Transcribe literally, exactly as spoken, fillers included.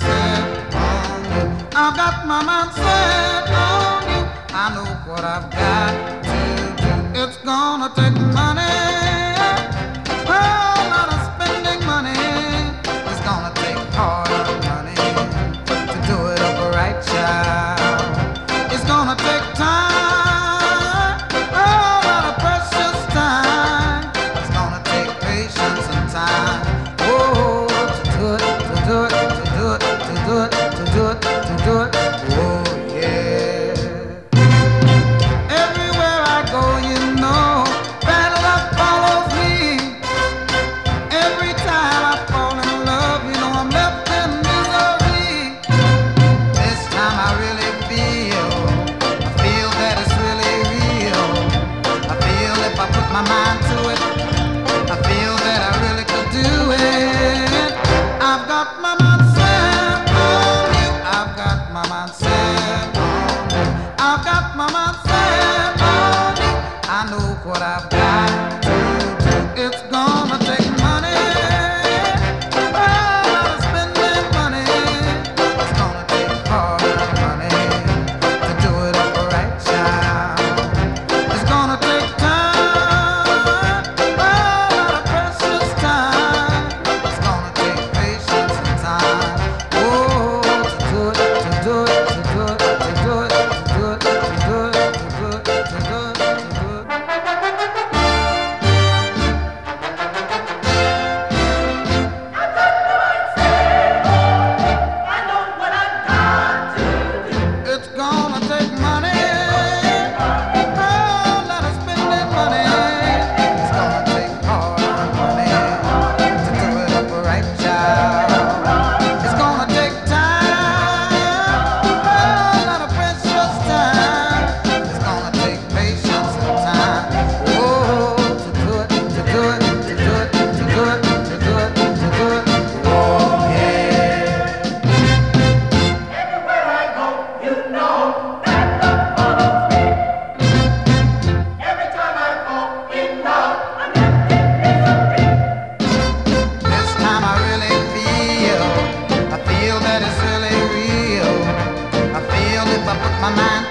set on you. I've got my mind set on you. I know what I've got to do. It's gonna take money, a lot of spending money. It's gonna take hard money to do it up right, child. It's gonna take time, a lot of precious time. It's gonna take patience and time. Oh, to do it, to do it, to do it, to do it, to do it, to do it. Oh yeah. Everywhere I go, you know, bad luck follows me. Every time I fall in love, you know I'm left in misery. This time I really feel, I feel that it's really real. I feel if I put my mind to it, I feel that I really could do it. I've got my mind set on you. I've got my mind set on you. I've got my mind set on you. I know what I've got to do. It's gonna take money, a lot of spending money. It's gonna take hard money to do it up right, child. It's gonna take time, a lot of precious time. It's gonna take patience and time. Oh, to do it, to do it, to do it, to do it, to do it, to do it, to do it, to do it, to do it. It's gonna take money, a lot of spending money. It's gonna take hard money to do it up right, child. It's gonna take time, a lot of precious time. It's gonna take patience and time. Oh, to do it, to do it, to do it, to do it, to do it, to do it. Oh yeah. Everywhere I go, you know that love follows me. Every time I fall in love, I'm left in misery. This time I really feel, I feel that it's really real. I feel if I put my mind